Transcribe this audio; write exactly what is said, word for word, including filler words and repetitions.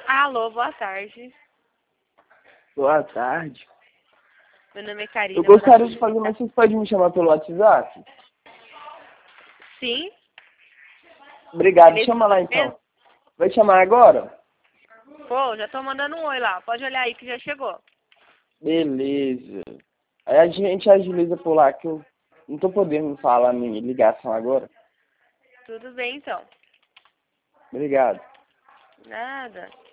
Alô, boa tarde. Boa tarde. Meu nome é Karina. Eu gostaria de fazer, mas vocês podem me chamar pelo WhatsApp? Sim. Obrigado, Nesse chama lá momento? então. Vai chamar agora? Pô, já tô mandando um oi lá. Pode olhar aí que já chegou. Beleza. Aí a gente agiliza por lá, que eu não tô podendo falar minha ligação agora. Tudo bem, então. Obrigado. Nada.